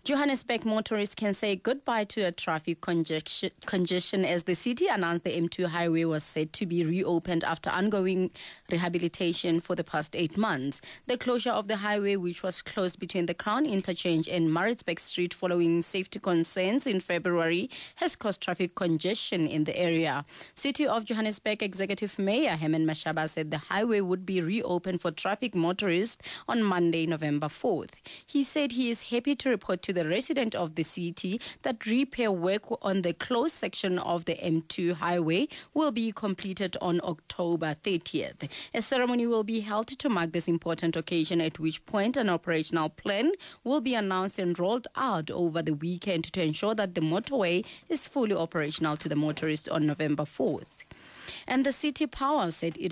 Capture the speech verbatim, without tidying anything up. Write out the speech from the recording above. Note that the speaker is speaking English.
Johannesburg motorists can say goodbye to the traffic congestion, congestion as the city announced the M two highway was set to be reopened after ongoing rehabilitation for the past eight months. The closure of the highway, which was closed between the Crown Interchange and Maritzburg Street following safety concerns in February, has caused traffic congestion in the area. City of Johannesburg Executive Mayor Herman Mashaba said the highway would be reopened for traffic motorists on Monday, November fourth. He said he is happy to report to the resident of the city that repair work on the closed section of the M two highway will be completed on October thirtieth. A ceremony will be held to mark this important occasion, at which point an operational plan will be announced and rolled out over the weekend to ensure that the motorway is fully operational to the motorists on November fourth. And the City Power said it